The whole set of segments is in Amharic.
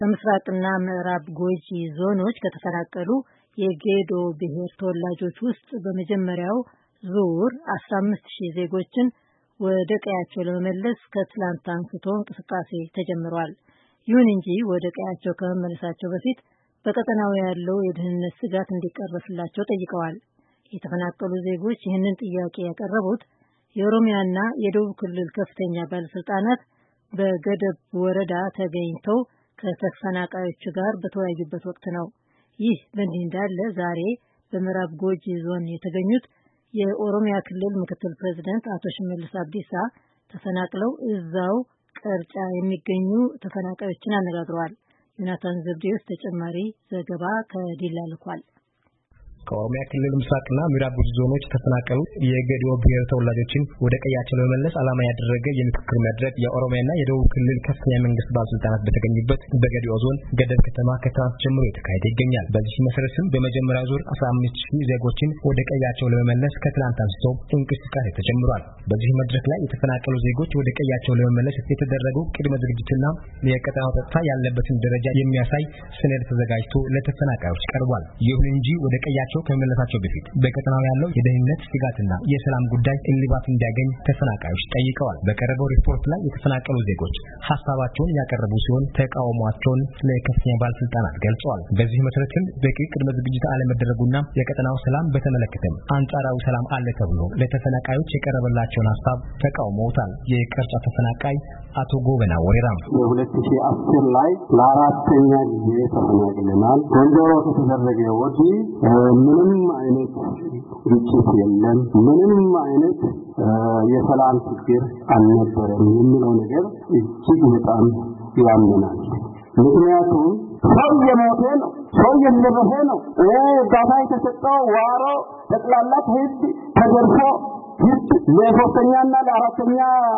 በምስራቅና ምዕራብ ጉጂ ዞኖች ከተፈናቀሉ የጌዶ ብሔር ተወላጆች ውስጥ በመጀመሪያው ዙር 15000 ዜጎችን ወደ ቀያቸው ለመመለስ ከትላንት አንስቶ እንቅስቃሴ ተጀምሯል። ይሁን እንጂ ወደ ቀያቸው ከመመለሳቸው በፊት በቀጠናው ያለው የደህንነት ስጋት እንዲቀረፍላቸው ጠይቀዋል። የተፈናቀሉ ዜጎች ይህንን ጥያቄ ያቀረቡት የኦሮሚያና የደቡብ ክልል ከፍተኛ ባለስልጣናት በገደብ ወረዳ ተገኝተው ከተፈናቃዮቹ ጋር በተወያዩበት ወቅት ነው። ይህ በእንዲህ እንዳለ ዛሬ በምዕራብ ጉጂ ዞን የተገኙት የኦሮሚያ ክልል ምክትል ፕሬዝዳንት አቶ ሽመልስ አብዲሳ ተፈናቅለው እዛው ቀርጫ የሚገኙ ተፈናቃዮችን አነጋግረዋል። ዮናታን ዘብዴዎስ ተጨማሪ ዘገባ ከዲላ ልኳል። ከኦሮሚያ ክልል ምስራቅና ምዕራብ ጉጂ ዞኖች ተፈናቀሉ የጌዶ ብሔር ተወላጆችን ወደ ቀያቸው ለመመለስ ዓላማ ያደረገ የምክክር መድረክ የኦሮሚያና የደቡብ ክልል ከፍተኛ መንግስት ባለስልጣናት በተገኙበት በጌዶ ዞን ገደብ ከተማ ከትናንት ጀምሮ የተካሄደ ይገኛል። በዚህ መሰረትም በመጀመሪያው ዙር 15000 ዜጎችን ወደ ቀያቸው ለመመለስ ከትናንት አንስቶ እንቅስቃሴ ተጀምሯል። በዚህ መድረክ ላይ የተፈናቀሉ ዜጎች ወደ ቀያቸው ለመመለስ የተደረገው ቅድመ ዝግጅትና የቀጠናው ጸጥታ ያለበትን ደረጃ የሚያሳይ ሰነድ ተዘጋጅቶ ለተፈናቃዮች ቀርቧል። ይሁን እንጂ ወደ ቀያቸው ከመመለሳቸው በፊት በቀጠናው ያለው የደህንነት ስጋትና የሰላም ጉዳይ እልባት እንዲያገኝ ተፈናቃዮች ጠይቀዋል። በቀረበው ሪፖርት ላይ የተፈናቀሉ ዜጎች ሐሳባቸውን ያቀረቡ ሲሆን ተቃውሟቸውን ለከፍተኛ ባለስልጣናት ገልጸዋል። በዚህ መሰረትም በቂ ቅድመ ዝግጅት አለመደረጉና የቀጠናው ሰላም በተመለከተም አንጻራዊ ሰላም አለ ተብሎ ለተፈናቃዮች የቀረበላቸውን ሐሳብ ተቃውመውታል። የቀርጫ ተፈናቃይ አቶ ጎበና ወሬራም 2010 ላይ ለአራተኛ ጊዜ ተፈናቅለናል። ጎንደሮ ከተደረገ ወዲህ ምንም አይነት ግጭት የለም፣ ምንም አይነት የሰላም ችግር አልነበረም የሚለው ነገር እጅግ በጣም ያመናል። ምክንያቱም ሰው የሞተ ነው፣ ሰው የለበሰ ነው። እርዳታ የተሰጠው ዋሮ ጠቅላላ ህዝብ ተደርሶ ለሶስተኛና ለአራተኛ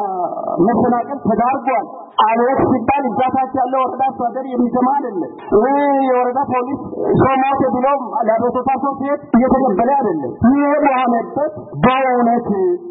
መፈናቀል ተዳርጓል። አቤት ሲባል እጃታች ያለው ወረዳ አስተዳደር የሚሰማ አይደለም። የወረዳ ፖሊስ ሶማቴ ብሎ ለቤተሰብ ሶስት እየተቀበለ አይደለም። ይሄ በሆነበት በእውነት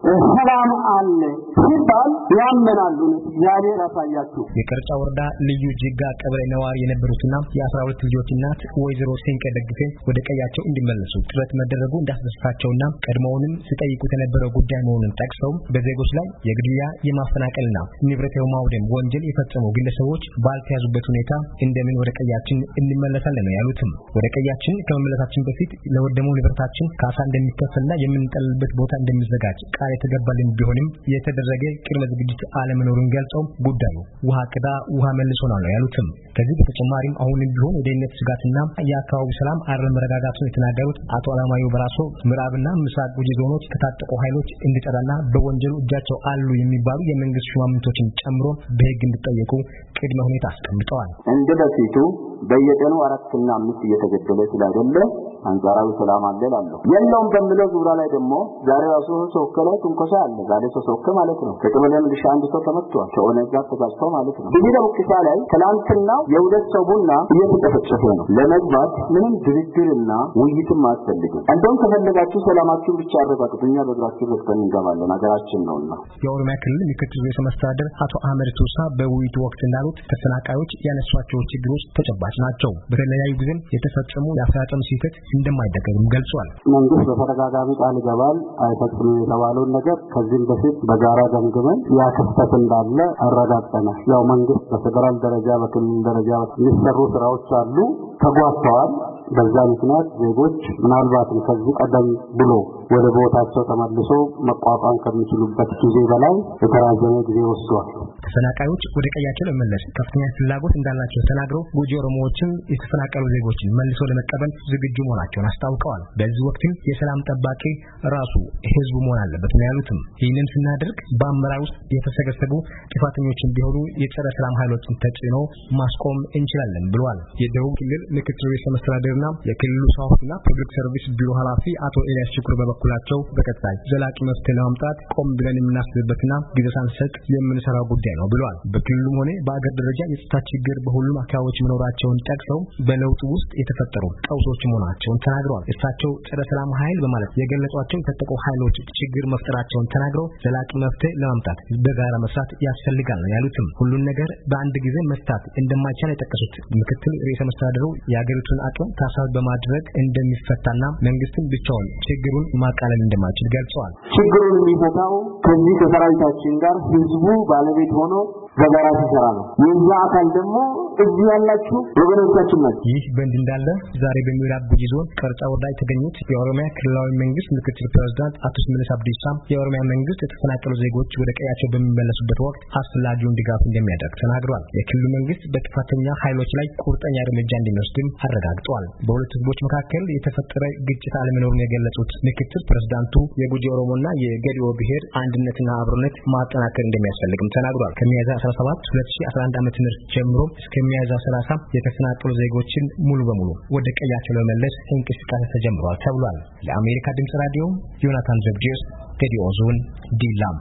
ሰላም አለ ሲባል ያመናሉ። እግዚአብሔር ያሳያችሁ። የቀርጫ ወረዳ ልዩ ጅጋ ቀበሌ ነዋሪ የነበሩትና የ12 ልጆች እናት ወይዘሮ ሲንቀ ደግፌ ወደ ቀያቸው እንዲመለሱ ጥረት መደረጉ እንዳስደሰታቸውና ቀድሞውንም ሲጠይቁት የነበረው ጉዳይ መሆኑን ጠቅሰው በዜጎች ላይ የግድያ የማፈናቀልና ንብረት የማውደም ወንጀል የፈጸሙ ግለሰቦች ባልተያዙበት ሁኔታ እንደምን ወደ ቀያችን እንመለሳለን ነው ያሉትም። ወደ ቀያችን ከመመለሳችን በፊት ለወደመው ንብረታችን ካሳ እንደሚከፈልና የምንጠልልበት ቦታ እንደሚዘጋጅ ቃል የተገባልን ቢሆንም የተደረገ ቅድመ ዝግጅት አለመኖሩን ገልጸው ጉዳዩ ውሃ ቅዳ ውሃ መልሶናል ነው ያሉትም። ከዚህ በተጨማሪም አሁንም ቢሆን የደህንነት ስጋትና የአካባቢው ሰላም አለመረጋጋቱን የተናገሩት አቶ አላማዮ በራሶ ምዕራብና ምስራቅ ጉጂ ዞኖች ከታጠቁ ኃይሎች እንዲጠራና በወንጀሉ እጃቸው አሉ የሚባሉ የመንግስት ሹማምንቶችን ጨምሮ በህግ እንዲጠየቁ ቅድመ ሁኔታ አስቀምጠዋል። እንደበፊቱ በየቀኑ 4 እና 5 እየተገደለ ስላይደለ አንጻራዊ ሰላም አለ እላለሁ። የለውም በሚለው ዙሪያ ላይ ደግሞ ዛሬ ራሱ ሶከላይ ትንኮሳ አለ። ዛሬ ሶከ ማለት ነው ከቀበሌም ልሽ አንድ ሰው ተመቷል። ከኦነግ ጋር ተጋጭቶ ማለት ነው። ይሄ ደግሞ ላይ ትላንትና የሁለት ሰው ቡና እየተጨፈጨፈ ነው። ለመግባት ምንም ድርድርና ውይይትም አያስፈልግም። እንደውም ከፈለጋችሁ ሰላማችሁን ብቻ አረጋግጡኛ በእግራችሁ ወጥተን እንገባለን ሀገራችን ነውና። የኦሮሚያ ክልል ምክትል ርዕሰ መስተዳድር አቶ አህመድ ቱሳ በውይይቱ ወቅት እንዳሉት ተፈናቃዮች ያነሷቸው ችግሮች ተጨባጭ ናቸው። በተለያዩ ጊዜ የተፈጸሙ የአፈጻጸም ስህተት እንደማይደገም ገልጿል። መንግስት በተደጋጋሚ ቃል ይገባል አይፈጽምም የተባለውን ነገር ከዚህም በፊት በጋራ ገምግመን ያ ክፍተት እንዳለ አረጋግጠናል። ያው መንግስት በፌደራል ደረጃ በክልል ደረጃ የሚሰሩ ስራዎች አሉ ተጓተዋል። በዛ ምክንያት ዜጎች ምናልባትም ከዚህ ቀደም ብሎ ወደ ቦታቸው ተመልሶ መቋቋም ከሚችሉበት ጊዜ በላይ የተራዘመ ጊዜ ወስዷል። ተፈናቃዮች ወደ ቀያቸው ለመመለስ ከፍተኛ ፍላጎት እንዳላቸው ተናግረው ጉጂ ኦሮሞዎችም የተፈናቀሉ ዜጎችን መልሶ ለመቀበል ዝግጁ መሆናቸውን አስታውቀዋል። በዚህ ወቅትም የሰላም ጠባቂ ራሱ ህዝቡ መሆን አለበት ነው ያሉትም። ይህንን ስናደርግ በአመራር ውስጥ የተሰገሰጉ ጥፋተኞችን ቢሆኑ የጸረ ሰላም ኃይሎችን ተጽዕኖ ማስቆም እንችላለን ብለዋል። የደቡብ ክልል ምክትል ርዕሰ መስተዳድርና ፕሬዝዳንቱና የክልሉ ሳውትና ፐብሊክ ሰርቪስ ቢሮ ኃላፊ አቶ ኤልያስ ሽኩር በበኩላቸው በቀጣይ ዘላቂ መፍትሄ ለማምጣት ቆም ብለን የምናስብበትና ጊዜ ሳንሰጥ የምንሰራው ጉዳይ ነው ብለዋል። በክልሉም ሆነ በአገር ደረጃ የጸጥታ ችግር በሁሉም አካባቢዎች መኖራቸውን ጠቅሰው በለውጡ ውስጥ የተፈጠሩ ቀውሶች መሆናቸውን ተናግረዋል። እሳቸው ጸረ ሰላም ኃይል በማለት የገለጿቸው የታጠቁ ኃይሎች ችግር መፍጠራቸውን ተናግረው ዘላቂ መፍትሄ ለማምጣት በጋራ መስራት ያስፈልጋል ነው ያሉትም። ሁሉን ነገር በአንድ ጊዜ መስራት እንደማይቻል የጠቀሱት ምክትል ርዕሰ መስተዳድሩ የሀገሪቱን አቅም ታሳቢ በማድረግ እንደሚፈታና መንግስትን ብቻውን ችግሩን ማቃለል እንደማይችል ገልጸዋል። ችግሩን የሚፈታው ከዚህ ከሰራዊታችን ጋር ህዝቡ ባለቤት ሆኖ በጋራ ሲሰራ ነው። የዛ አካል ደግሞ እዚህ ያላችሁ ወገኖቻችን ናቸው። ይህ በእንዲህ እንዳለ ዛሬ በምዕራብ ጉጂ ዞን ቀርጫ ወረዳ የተገኙት የኦሮሚያ ክልላዊ መንግስት ምክትል ፕሬዝዳንት አቶ ሽመልስ አብዲሳ የኦሮሚያ መንግስት የተፈናቀሉ ዜጎች ወደ ቀያቸው በሚመለሱበት ወቅት አስፈላጊውን ድጋፍ እንደሚያደርግ ተናግረዋል። የክልሉ መንግስት በጥፋተኛ ኃይሎች ላይ ቁርጠኛ እርምጃ እንደሚወስድም አረጋግጠዋል። በሁለቱ ህዝቦች መካከል የተፈጠረ ግጭት አለመኖሩን የገለጹት ምክትል ፕሬዝዳንቱ የጉጂ ኦሮሞና የገዲኦ ብሔር አንድነትና አብሮነት ማጠናከር እንደሚያስፈልግም ተናግረዋል። ከሚያዝያ 17 2011 ዓ.ም ጀምሮ እስከ ሚያዝያ 30 የተፈናቀሉ ዜጎችን ሙሉ በሙሉ ወደ ቀያቸው ለመመለስ እንቅስቃሴ ተጀምሯል ተብሏል። ለአሜሪካ ድምጽ ራዲዮ ዮናታን ዘብዲዮስ ገዲኦ ዞን ዲላም